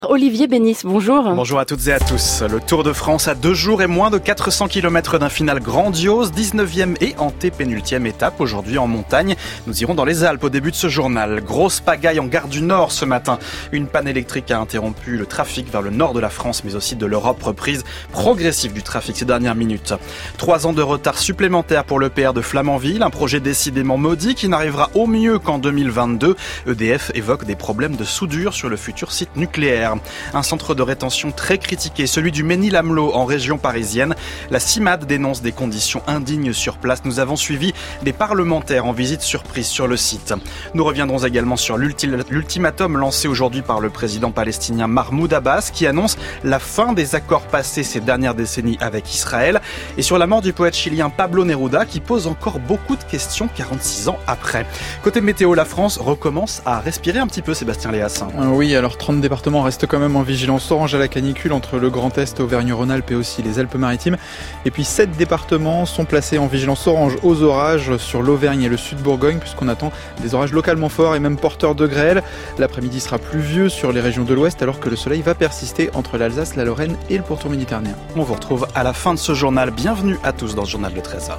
Olivier Bénis, bonjour. Bonjour à toutes et à tous. Le Tour de France à 2 jours et moins de 400 km d'un final grandiose, 19e et antépénultième étape aujourd'hui en montagne. Nous irons dans les Alpes au début de ce journal. Grosse pagaille en gare du Nord ce matin. Une panne électrique a interrompu le trafic vers le nord de la France mais aussi de l'Europe, reprise progressive du trafic ces dernières minutes. 3 ans de retard supplémentaire pour l'EPR de Flamanville, un projet décidément maudit qui n'arrivera au mieux qu'en 2022. EDF évoque des problèmes de soudure sur le futur site nucléaire. Un centre de rétention très critiqué, celui du Mesnil-Amelot en région parisienne. La CIMAD dénonce des conditions indignes sur place. Nous avons suivi des parlementaires en visite surprise sur le site. Nous reviendrons également sur l'ultimatum lancé aujourd'hui par le président palestinien Mahmoud Abbas qui annonce la fin des accords passés ces dernières décennies avec Israël et sur la mort du poète chilien Pablo Neruda qui pose encore beaucoup de questions 46 ans après. Côté météo, la France recommence à respirer un petit peu, Sébastien Léas. Oui, alors 30 départements restent quand même en vigilance orange à la canicule entre le Grand Est, Auvergne-Rhône-Alpes et aussi les Alpes-Maritimes. Et puis 7 départements sont placés en vigilance orange aux orages sur l'Auvergne et le Sud-Bourgogne puisqu'on attend des orages localement forts et même porteurs de grêle. L'après-midi sera pluvieux sur les régions de l'Ouest alors que le soleil va persister entre l'Alsace, la Lorraine et le pourtour méditerranéen. On vous retrouve à la fin de ce journal. Bienvenue à tous dans ce journal de 13h.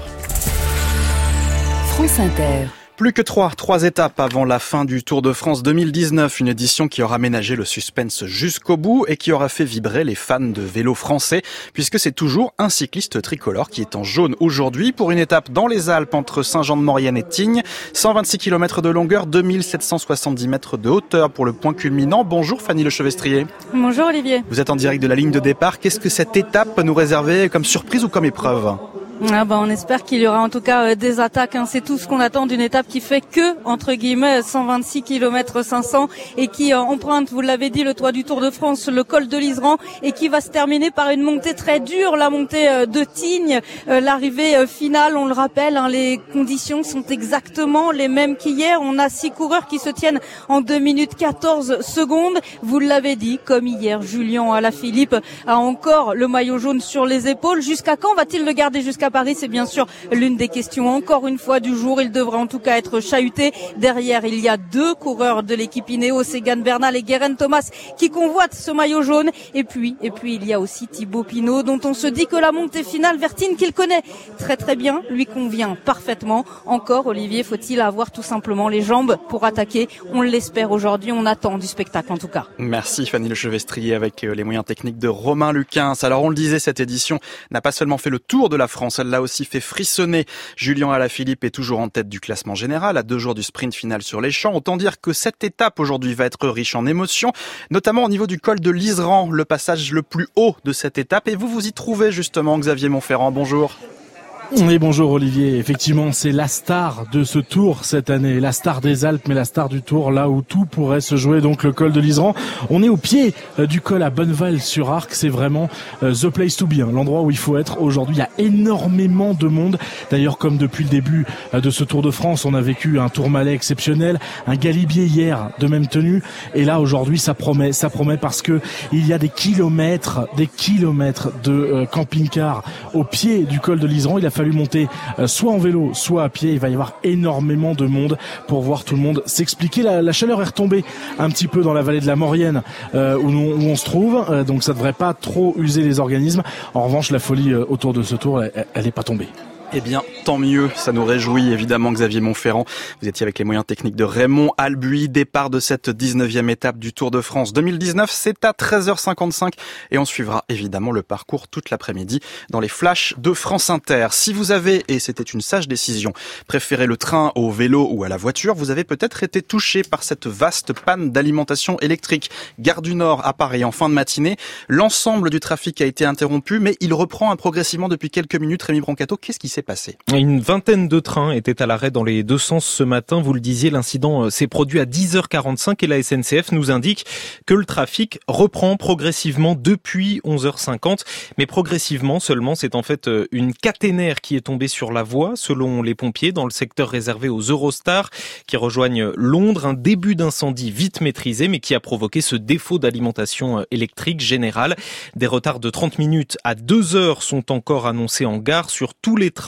France Inter. Plus que trois étapes avant la fin du Tour de France 2019, une édition qui aura ménagé le suspense jusqu'au bout et qui aura fait vibrer les fans de vélo français, puisque c'est toujours un cycliste tricolore qui est en jaune aujourd'hui pour une étape dans les Alpes entre Saint-Jean-de-Maurienne et Tignes, 126 km de longueur, 2770 mètres de hauteur pour le point culminant. Bonjour Fanny Lechevestrier. Bonjour Olivier. Vous êtes en direct de la ligne de départ. Qu'est-ce que cette étape peut nous réserver comme surprise ou comme épreuve ? On espère qu'il y aura en tout cas des attaques. C'est tout ce qu'on attend d'une étape qui fait que, entre guillemets, 126 km 500 et qui emprunte, vous l'avez dit, le toit du Tour de France, le col de l'Iseran et qui va se terminer par une montée très dure, la montée de Tignes. L'arrivée finale, on le rappelle, les conditions sont exactement les mêmes qu'hier. On a 6 coureurs qui se tiennent en 2 minutes 14 secondes. Vous l'avez dit, comme hier, Julien Alaphilippe a encore le maillot jaune sur les épaules. Jusqu'à quand va-t-il le garder jusqu'à Paris? C'est bien sûr l'une des questions encore une fois du jour. Il devrait en tout cas être chahuté. Derrière, il y a 2 coureurs de l'équipe Ineos, Egan Bernal et Geraint Thomas qui convoitent ce maillot jaune. Et puis il y a aussi Thibaut Pinot dont on se dit que la montée finale vers Tignes qu'il connaît très très bien lui convient parfaitement. Encore, Olivier, faut-il avoir tout simplement les jambes pour attaquer? On l'espère aujourd'hui, on attend du spectacle en tout cas. Merci Fanny Lechevestrier avec les moyens techniques de Romain Lucas. Alors on le disait, cette édition n'a pas seulement fait le tour de la France, elle l'a aussi fait frissonner. Julien Alaphilippe est toujours en tête du classement général à 2 jours du sprint final sur les champs. Autant dire que cette étape aujourd'hui va être riche en émotions, notamment au niveau du col de l'Iseran, le passage le plus haut de cette étape. Et vous y trouvez justement, Xavier Montferrand. Bonjour. Oui, bonjour Olivier. Effectivement, c'est la star de ce tour cette année, la star des Alpes, mais la star du tour, là où tout pourrait se jouer, donc le col de l'Iseran. On est au pied du col à Bonneval-sur-Arc, c'est vraiment the place to be, l'endroit où il faut être aujourd'hui. Il y a énormément de monde. D'ailleurs, comme depuis le début de ce Tour de France, on a vécu un Tourmalet exceptionnel, un Galibier hier de même tenue, et là aujourd'hui ça promet parce que il y a des kilomètres de camping-car au pied du col de l'Iseran. Il a fallu monter soit en vélo, soit à pied. Il va y avoir énormément de monde pour voir tout le monde s'expliquer. La chaleur est retombée un petit peu dans la vallée de la Maurienne où on se trouve, donc ça devrait pas trop user les organismes. En revanche, la folie autour de ce tour, elle est pas tombée. Eh bien, tant mieux, ça nous réjouit évidemment, Xavier Montferrand. Vous étiez avec les moyens techniques de Raymond Albuy. Départ de cette 19e étape du Tour de France 2019, c'est à 13h55 et on suivra évidemment le parcours toute l'après-midi dans les flashs de France Inter. Si vous avez, et c'était une sage décision, préféré le train au vélo ou à la voiture, vous avez peut-être été touché par cette vaste panne d'alimentation électrique. Gare du Nord à Paris en fin de matinée. L'ensemble du trafic a été interrompu, mais il reprend progressivement depuis quelques minutes. Rémi Brancato, qu'est-ce qui s'est passé? Une vingtaine de trains étaient à l'arrêt dans les 2 sens ce matin. Vous le disiez, l'incident s'est produit à 10h45 et la SNCF nous indique que le trafic reprend progressivement depuis 11h50. Mais progressivement seulement, c'est en fait une caténaire qui est tombée sur la voie, selon les pompiers, dans le secteur réservé aux Eurostars qui rejoignent Londres. Un début d'incendie vite maîtrisé, mais qui a provoqué ce défaut d'alimentation électrique générale. Des retards de 30 minutes à 2 heures sont encore annoncés en gare sur tous les trains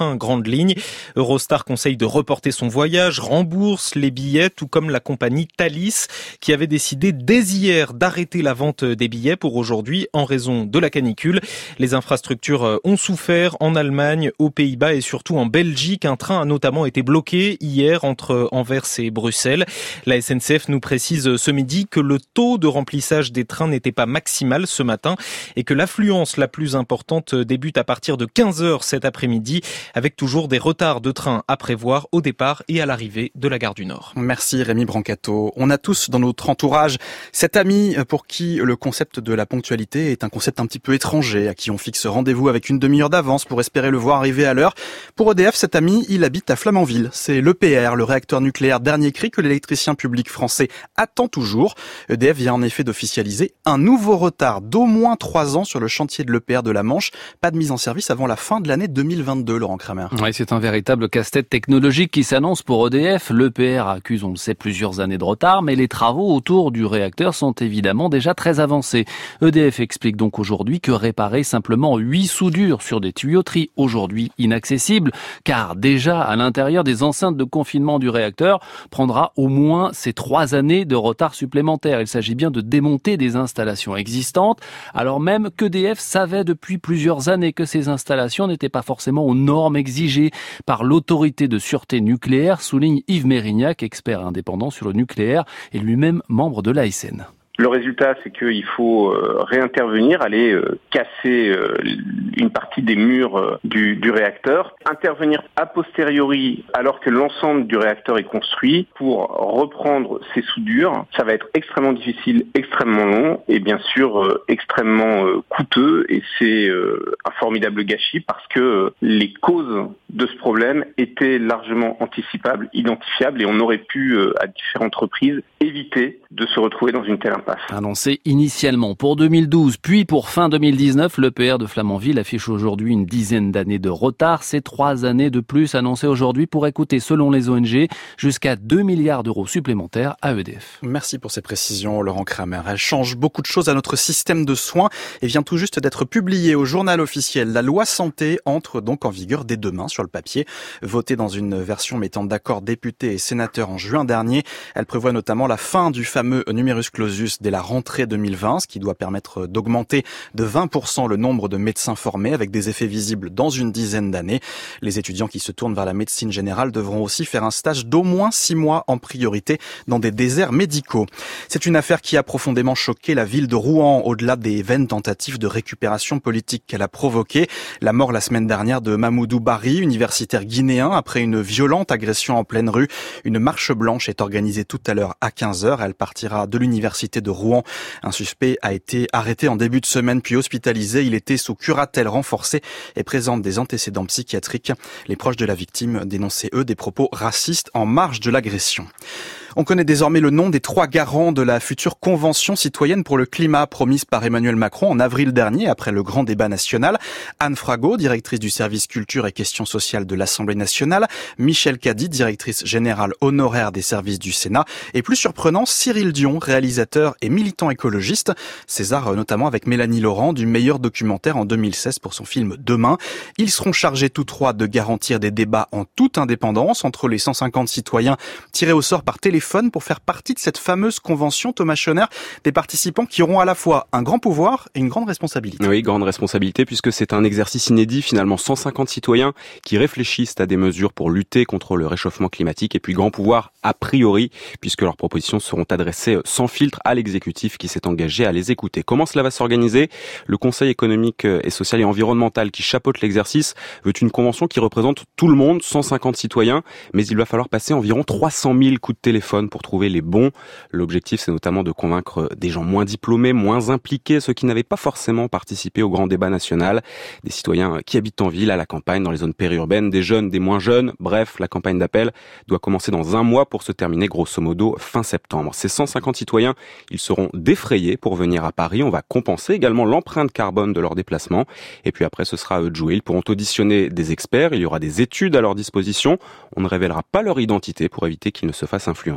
trains grandes lignes. Eurostar conseille de reporter son voyage, rembourse les billets, tout comme la compagnie Thalys qui avait décidé dès hier d'arrêter la vente des billets pour aujourd'hui en raison de la canicule. Les infrastructures ont souffert en Allemagne, aux Pays-Bas et surtout en Belgique. Un train a notamment été bloqué hier entre Anvers et Bruxelles. La SNCF nous précise ce midi que le taux de remplissage des trains n'était pas maximal ce matin et que l'affluence la plus importante débute à partir de 15h cet après-midi avec toujours des retards de train à prévoir au départ et à l'arrivée de la gare du Nord. Merci Rémi Brancato. On a tous dans notre entourage cet ami pour qui le concept de la ponctualité est un concept un petit peu étranger, à qui on fixe rendez-vous avec une demi-heure d'avance pour espérer le voir arriver à l'heure. Pour EDF, cet ami, il habite à Flamanville. C'est l'EPR, le réacteur nucléaire dernier cri que l'électricien public français attend toujours. EDF vient en effet d'officialiser un nouveau retard d'au moins 3 ans sur le chantier de l'EPR de la Manche. Pas de mise en service avant la fin de l'année 2022, Laurent Kramer. Oui, c'est un véritable casse-tête technologique qui s'annonce pour EDF. L'EPR accuse, on le sait, plusieurs années de retard, mais les travaux autour du réacteur sont évidemment déjà très avancés. EDF explique donc aujourd'hui que réparer simplement 8 soudures sur des tuyauteries aujourd'hui inaccessibles, car déjà à l'intérieur des enceintes de confinement du réacteur prendra au moins ces 3 années de retard supplémentaire. Il s'agit bien de démonter des installations existantes, alors même qu'EDF savait depuis plusieurs années que ces installations n'étaient pas forcément aux normes exigées par l'autorité de sûreté nucléaire, souligne Yves Mérignac, expert indépendant sur le nucléaire et lui-même membre de l'ASN. Le résultat, c'est qu'il faut réintervenir, aller casser une partie des murs du réacteur, intervenir a posteriori alors que l'ensemble du réacteur est construit pour reprendre ces soudures. Ça va être extrêmement difficile, extrêmement long et bien sûr extrêmement coûteux, et c'est un formidable gâchis parce que les causes de ce problème étaient largement anticipables, identifiables, et on aurait pu à différentes reprises éviter de se retrouver dans une telle impasse. Annoncé initialement pour 2012, puis pour fin 2019, l'EPR de Flamanville affiche aujourd'hui une dizaine d'années de retard. Ces 3 années de plus annoncées aujourd'hui pourraient coûter, selon les ONG, jusqu'à 2 milliards d'euros supplémentaires à EDF. Merci pour ces précisions, Laurent Kramer. Elle change beaucoup de choses à notre système de soins et vient tout juste d'être publiée au journal officiel. La loi santé entre donc en vigueur dès demain sur le papier. Votée dans une version mettant d'accord députés et sénateurs en juin dernier, elle prévoit notamment la fin du fameux numerus clausus dès la rentrée 2020, ce qui doit permettre d'augmenter de 20% le nombre de médecins formés avec des effets visibles dans une dizaine d'années. Les étudiants qui se tournent vers la médecine générale devront aussi faire un stage d'au moins 6 mois en priorité dans des déserts médicaux. C'est une affaire qui a profondément choqué la ville de Rouen au-delà des vaines tentatives de récupération politique qu'elle a provoquées. La mort la semaine dernière de Mamoudou Bari, universitaire guinéen, après une violente agression en pleine rue. Une marche blanche est organisée tout à l'heure à 15h. Elle partira de l'université de Rouen. Un suspect a été arrêté en début de semaine puis hospitalisé. Il était sous curatelle renforcée et présente des antécédents psychiatriques. Les proches de la victime dénonçaient, eux, des propos racistes en marge de l'agression. On connaît désormais le nom des 3 garants de la future Convention citoyenne pour le climat promise par Emmanuel Macron en avril dernier après le grand débat national. Anne Frago, directrice du service culture et questions sociales de l'Assemblée nationale. Michel Caddy, directrice générale honoraire des services du Sénat. Et plus surprenant, Cyril Dion, réalisateur et militant écologiste. César notamment avec Mélanie Laurent du meilleur documentaire en 2016 pour son film Demain. Ils seront chargés tous 3 de garantir des débats en toute indépendance entre les 150 citoyens tirés au sort par téléphone pour faire partie de cette fameuse convention, Thomas Schoner, des participants qui auront à la fois un grand pouvoir et une grande responsabilité. Oui, grande responsabilité puisque c'est un exercice inédit, finalement 150 citoyens qui réfléchissent à des mesures pour lutter contre le réchauffement climatique, et puis grand pouvoir a priori puisque leurs propositions seront adressées sans filtre à l'exécutif qui s'est engagé à les écouter. Comment cela va s'organiser ? Le Conseil économique et social et environnemental qui chapeaute l'exercice veut une convention qui représente tout le monde, 150 citoyens, mais il va falloir passer environ 300 000 coups de téléphone pour trouver les bons. L'objectif, c'est notamment de convaincre des gens moins diplômés, moins impliqués, ceux qui n'avaient pas forcément participé au grand débat national, des citoyens qui habitent en ville, à la campagne, dans les zones périurbaines, des jeunes, des moins jeunes. Bref, la campagne d'appel doit commencer dans 1 mois pour se terminer grosso modo fin septembre. Ces 150 citoyens, ils seront défrayés pour venir à Paris. On va compenser également l'empreinte carbone de leur déplacement. Et puis après, ce sera à eux de jouer. Ils pourront auditionner des experts. Il y aura des études à leur disposition. On ne révélera pas leur identité pour éviter qu'ils ne se fassent influencer.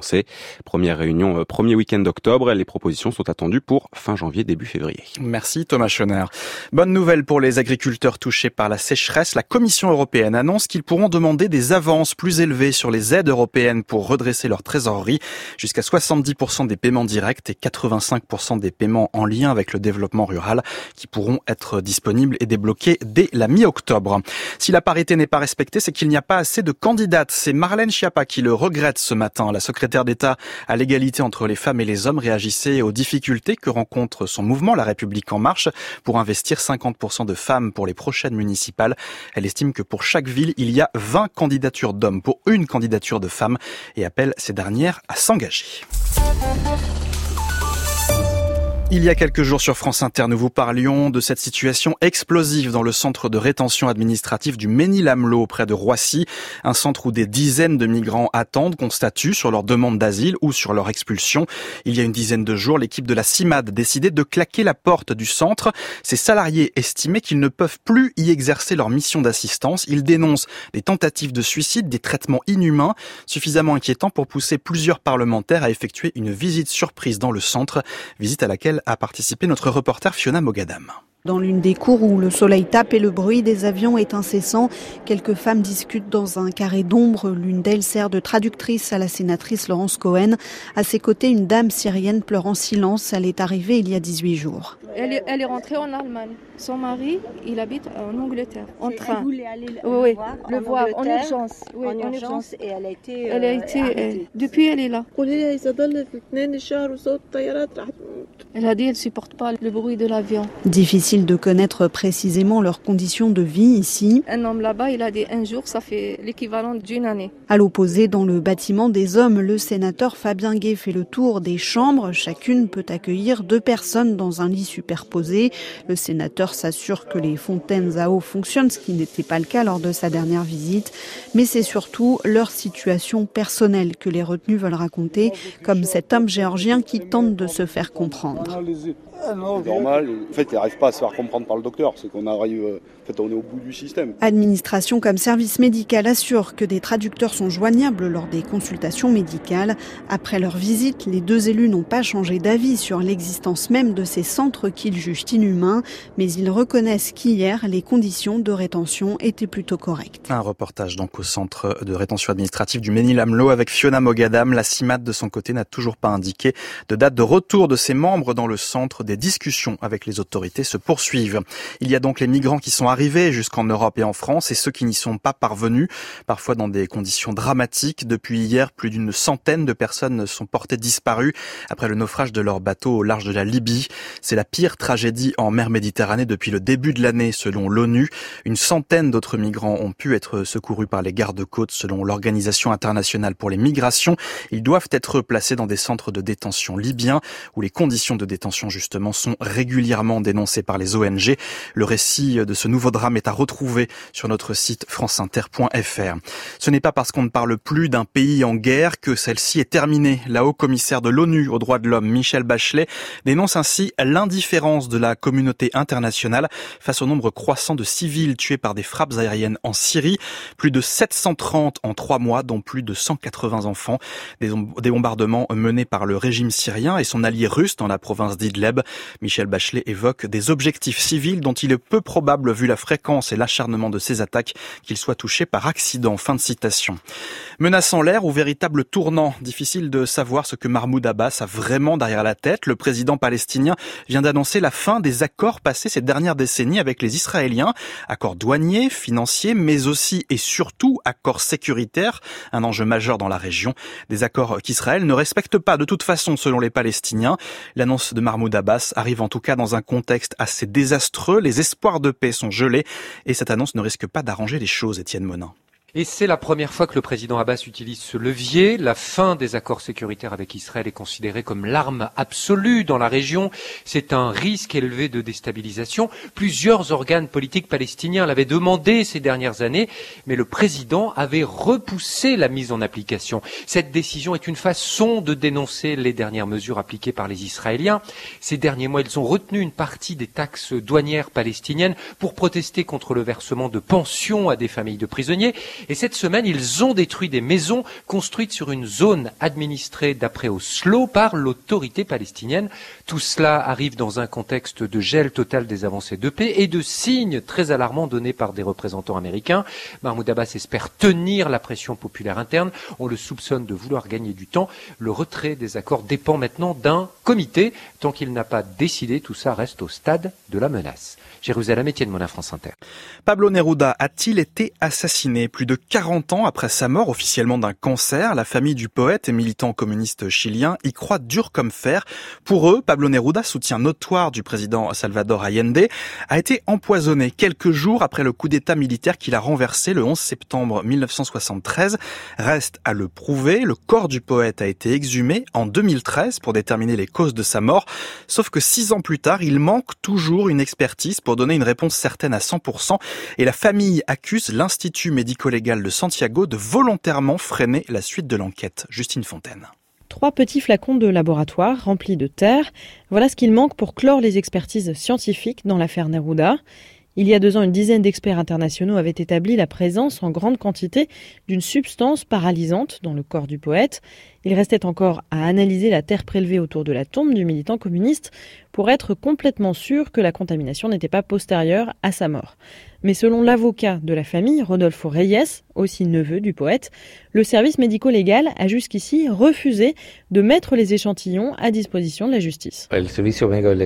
annoncé. Première réunion, premier week-end d'octobre. Les propositions sont attendues pour fin janvier, début février. Merci Thomas Schoner. Bonne nouvelle pour les agriculteurs touchés par la sécheresse. La Commission européenne annonce qu'ils pourront demander des avances plus élevées sur les aides européennes pour redresser leur trésorerie. Jusqu'à 70% des paiements directs et 85% des paiements en lien avec le développement rural qui pourront être disponibles et débloqués dès la mi-octobre. Si la parité n'est pas respectée, c'est qu'il n'y a pas assez de candidates. C'est Marlène Schiappa qui le regrette ce matin. La secrétaire d'État à l'égalité entre les femmes et les hommes réagissait aux difficultés que rencontre son mouvement La République en marche pour investir 50% de femmes pour les prochaines municipales. Elle estime que pour chaque ville, il y a 20 candidatures d'hommes pour une candidature de femmes et appelle ces dernières à s'engager. Il y a quelques jours sur France Inter, nous vous parlions de cette situation explosive dans le centre de rétention administrative du Mesnil-Amelot près de Roissy. Un centre où des dizaines de migrants attendent qu'on statue sur leur demande d'asile ou sur leur expulsion. Il y a une dizaine de jours, l'équipe de la CIMAD décidait de claquer la porte du centre. Ses salariés estimaient qu'ils ne peuvent plus y exercer leur mission d'assistance. Ils dénoncent des tentatives de suicide, des traitements inhumains, suffisamment inquiétants pour pousser plusieurs parlementaires à effectuer une visite surprise dans le centre, visite à laquelle a participé notre reporter Fiona Mogadam. Dans l'une des cours où le soleil tape et le bruit des avions est incessant, quelques femmes discutent dans un carré d'ombre. L'une d'elles sert de traductrice à la sénatrice Laurence Cohen. À ses côtés, une dame syrienne pleure en silence. Elle est arrivée il y a 18 jours. Elle est rentrée en Allemagne. Son mari, il habite en Angleterre, en train. Elle voulait aller le voir en urgence. Oui, en urgence. Et elle a été depuis, elle est là. Elle a dit qu'elle ne supporte pas le bruit de l'avion. Difficile de connaître précisément leurs conditions de vie ici. Un homme là-bas, il a dit un jour, ça fait l'équivalent d'une année. À l'opposé, dans le bâtiment des hommes, le sénateur Fabien Gay fait le tour des chambres. Chacune peut accueillir 2 personnes dans un lit superposé. Le sénateur s'assure que les fontaines à eau fonctionnent, ce qui n'était pas le cas lors de sa dernière visite. Mais c'est surtout leur situation personnelle que les retenus veulent raconter, comme cet homme géorgien qui tente de se faire comprendre. Normal. En fait, il n'arrive pas à se faire comprendre par le docteur. C'est qu'on arrive, on est au bout du système. Administration comme service médical assure que des traducteurs sont joignables lors des consultations médicales. Après leur visite, les 2 élus n'ont pas changé d'avis sur l'existence même de ces centres qu'ils jugent inhumains, mais ils reconnaissent qu'hier, les conditions de rétention étaient plutôt correctes. Un reportage donc au centre de rétention administrative du Mesnil-Amelot avec Fiona Mogadam. La CIMAD de son côté n'a toujours pas indiqué de date de retour de ses membres dans le centre. Des discussions avec les autorités se poursuivent. Il y a donc les migrants qui sont arrivés jusqu'en Europe et en France et ceux qui n'y sont pas parvenus, parfois dans des conditions dramatiques. Depuis hier, plus d'une centaine de personnes sont portées disparues après le naufrage de leur bateau au large de la Libye. C'est la pire tragédie en mer Méditerranée depuis le début de l'année, selon l'ONU. Une centaine d'autres migrants ont pu être secourus par les gardes-côtes, selon l'Organisation internationale pour les migrations. Ils doivent être placés dans des centres de détention libyens où les conditions de détention, justement, sont régulièrement dénoncées par les ONG. Le récit de ce nouveau drame est à retrouver sur notre site franceinter.fr. Ce n'est pas parce qu'on ne parle plus d'un pays en guerre que celle-ci est terminée. La haut-commissaire de l'ONU aux droits de l'homme, Michelle Bachelet, dénonce ainsi l'indifférence de la communauté internationale face au nombre croissant de civils tués par des frappes aériennes en Syrie. Plus de 730 en 3 mois, dont plus de 180 enfants. Des bombardements menés par le régime syrien et son allié russe dans la province d'Idleb. Michel Bachelet évoque des objectifs civils dont il est peu probable, vu la fréquence et l'acharnement de ces attaques, qu'ils soient touchés par accident. Fin de citation. Menace en l'air ou véritable tournant? Difficile de savoir ce que Mahmoud Abbas a vraiment derrière la tête. Le président palestinien vient d'annoncer la fin des accords passés ces dernières décennies avec les Israéliens. Accords douaniers, financiers, mais aussi et surtout accords sécuritaires, un enjeu majeur dans la région. Des accords qu'Israël ne respecte pas de toute façon selon les Palestiniens. L'annonce de Mahmoud Abbas arrive en tout cas dans un contexte assez désastreux. Les espoirs de paix sont gelés et cette annonce ne risque pas d'arranger les choses, Étienne Monin. Et c'est la première fois que le président Abbas utilise ce levier. La fin des accords sécuritaires avec Israël est considérée comme l'arme absolue dans la région. C'est un risque élevé de déstabilisation. Plusieurs organes politiques palestiniens l'avaient demandé ces dernières années, mais le président avait repoussé la mise en application. Cette décision est une façon de dénoncer les dernières mesures appliquées par les Israéliens. Ces derniers mois, ils ont retenu une partie des taxes douanières palestiniennes pour protester contre le versement de pensions à des familles de prisonniers. Et cette semaine, ils ont détruit des maisons construites sur une zone administrée d'après Oslo par l'autorité palestinienne. Tout cela arrive dans un contexte de gel total des avancées de paix et de signes très alarmants donnés par des représentants américains. Mahmoud Abbas espère tenir la pression populaire interne. On le soupçonne de vouloir gagner du temps. Le retrait des accords dépend maintenant d'un comité. Tant qu'il n'a pas décidé, tout ça reste au stade de la menace. Jérusalem, Étienne Molin, France Inter. Pablo Neruda a-t-il été assassiné plus de 40 ans après sa mort officiellement d'un cancer? La famille du poète et militant communiste chilien y croit dur comme fer. Pour eux, Pablo Neruda, soutien notoire du président Salvador Allende, a été empoisonné quelques jours après le coup d'état militaire qu'il a renversé le 11 septembre 1973. Reste à le prouver, le corps du poète a été exhumé en 2013 pour déterminer les causes de sa mort. Sauf que 6 ans plus tard, il manque toujours une expertise pour donner une réponse certaine à 100%. Et la famille accuse l'Institut médico-légal de Santiago de volontairement freiner la suite de l'enquête. Justine Fontaine. 3 petits flacons de laboratoire remplis de terre. Voilà ce qu'il manque pour clore les expertises scientifiques dans l'affaire Neruda. Il y a 2 ans, une dizaine d'experts internationaux avaient établi la présence en grande quantité d'une substance paralysante dans le corps du poète. Il restait encore à analyser la terre prélevée autour de la tombe du militant communiste pour être complètement sûr que la contamination n'était pas postérieure à sa mort. Mais selon l'avocat de la famille, Rodolfo Reyes, aussi neveu du poète, le service médico-légal a jusqu'ici refusé de mettre les échantillons à disposition de la justice. Le service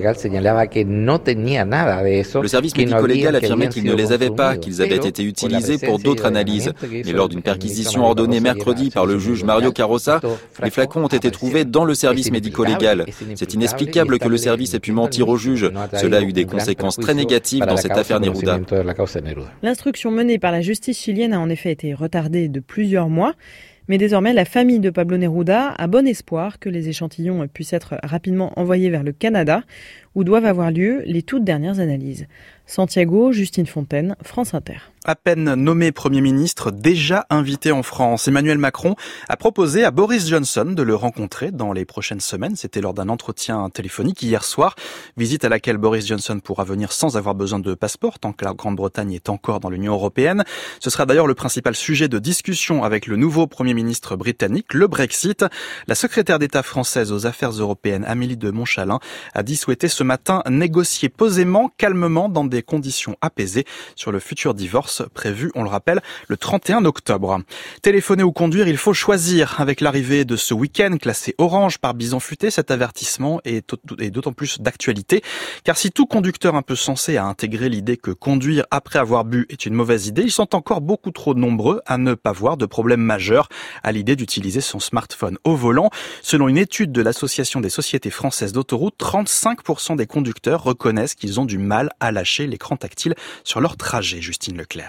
médico-légal affirmait qu'il ne les avait pas, qu'ils avaient été utilisés pour d'autres analyses. Mais lors d'une perquisition ordonnée mercredi par le juge Mario Carossa, les flacons ont été trouvés dans le service médico-légal. C'est inexplicable que le service ait pu mentir au juge. Cela a eu des conséquences très négatives dans cette affaire Neruda. L'instruction menée par la justice chilienne a en effet été retardée de plusieurs mois, mais désormais la famille de Pablo Neruda a bon espoir que les échantillons puissent être rapidement envoyés vers le Canada, où doivent avoir lieu les toutes dernières analyses. Santiago, Justine Fontaine, France Inter. À peine nommé Premier ministre, déjà invité en France, Emmanuel Macron a proposé à Boris Johnson de le rencontrer dans les prochaines semaines. C'était lors d'un entretien téléphonique hier soir, visite à laquelle Boris Johnson pourra venir sans avoir besoin de passeport tant que la Grande-Bretagne est encore dans l'Union européenne. Ce sera d'ailleurs le principal sujet de discussion avec le nouveau Premier ministre britannique, le Brexit. La secrétaire d'État française aux affaires européennes, Amélie de Montchalin, a dit souhaiter ce matin négocier posément, calmement, dans des conditions apaisées sur le futur divorce prévu, on le rappelle, le 31 octobre. Téléphoner ou conduire, il faut choisir. Avec l'arrivée de ce week-end classé orange par Bison Futé, cet avertissement est d'autant plus d'actualité. Car si tout conducteur un peu sensé a intégré l'idée que conduire après avoir bu est une mauvaise idée, ils sont encore beaucoup trop nombreux à ne pas voir de problème majeur à l'idée d'utiliser son smartphone au volant. Selon une étude de l'Association des sociétés françaises d'autoroutes, 35% des conducteurs reconnaissent qu'ils ont du mal à lâcher l'écran tactile sur leur trajet. Justine Leclerc.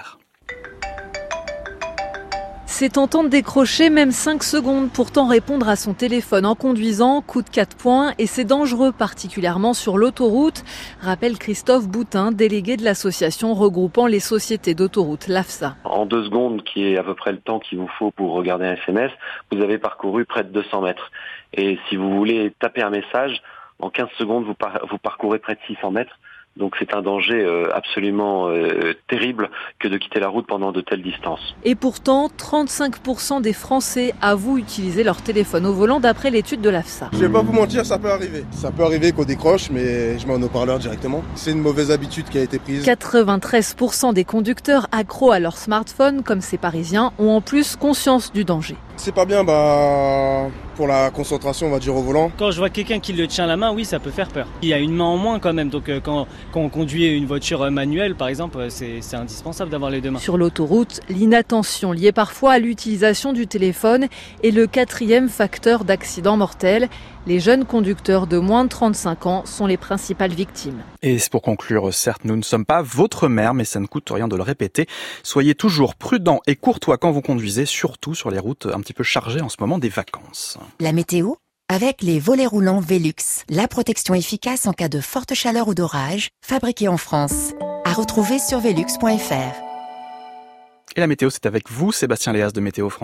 C'est tentant de décrocher même 5 secondes, pourtant répondre à son téléphone en conduisant coûte 4 points et c'est dangereux, particulièrement sur l'autoroute, rappelle Christophe Boutin, délégué de l'association regroupant les sociétés d'autoroute, l'AFSA. En 2 secondes, qui est à peu près le temps qu'il vous faut pour regarder un SMS, vous avez parcouru près de 200 mètres. Et si vous voulez taper un message, en 15 secondes, vous parcourez près de 600 mètres. Donc c'est un danger absolument terrible que de quitter la route pendant de telles distances. Et pourtant, 35% des Français avouent utiliser leur téléphone au volant d'après l'étude de l'AFSA. Je vais pas vous mentir, ça peut arriver. Ça peut arriver qu'on décroche, mais je mets en haut-parleur directement. C'est une mauvaise habitude qui a été prise. 93% des conducteurs accros à leur smartphone, comme ces Parisiens, ont en plus conscience du danger. C'est pas bien pour la concentration, on va dire, au volant. Quand je vois quelqu'un qui le tient la main, oui, ça peut faire peur. Il y a une main en moins quand même, donc quand on conduit une voiture manuelle, par exemple, c'est indispensable d'avoir les 2 mains. Sur l'autoroute, l'inattention liée parfois à l'utilisation du téléphone est le 4e facteur d'accident mortel. Les jeunes conducteurs de moins de 35 ans sont les principales victimes. Et pour conclure, certes, nous ne sommes pas votre mère, mais ça ne coûte rien de le répéter. Soyez toujours prudents et courtois quand vous conduisez, surtout sur les routes un petit peu chargées en ce moment des vacances. La météo ? Avec les volets roulants Velux, la protection efficace en cas de forte chaleur ou d'orage, fabriquée en France. À retrouver sur velux.fr. Et la météo, c'est avec vous, Sébastien Léas de Météo France.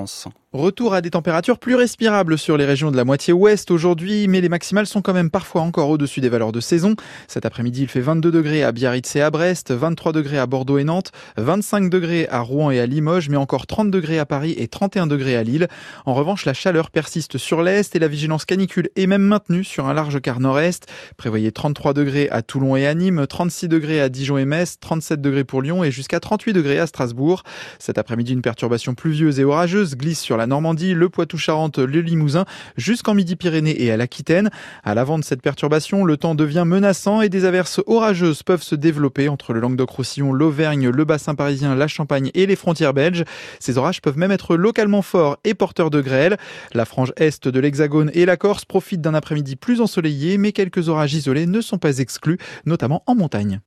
Retour à des températures plus respirables sur les régions de la moitié ouest aujourd'hui, mais les maximales sont quand même parfois encore au-dessus des valeurs de saison. Cet après-midi, il fait 22 degrés à Biarritz et à Brest, 23 degrés à Bordeaux et Nantes, 25 degrés à Rouen et à Limoges, mais encore 30 degrés à Paris et 31 degrés à Lille. En revanche, la chaleur persiste sur l'est et la vigilance canicule est même maintenue sur un large quart nord-est. Prévoyez 33 degrés à Toulon et à Nîmes, 36 degrés à Dijon et Metz, 37 degrés pour Lyon et jusqu'à 38 degrés à Strasbourg. Cet après-midi, une perturbation pluvieuse et orageuse glisse sur la Normandie, le Poitou-Charentes, le Limousin, jusqu'en Midi-Pyrénées et à l'Aquitaine. À l'avant de cette perturbation, le temps devient menaçant et des averses orageuses peuvent se développer entre le Languedoc-Roussillon, l'Auvergne, le bassin parisien, la Champagne et les frontières belges. Ces orages peuvent même être localement forts et porteurs de grêle. La frange est de l'Hexagone et la Corse profitent d'un après-midi plus ensoleillé, mais quelques orages isolés ne sont pas exclus, notamment en montagne.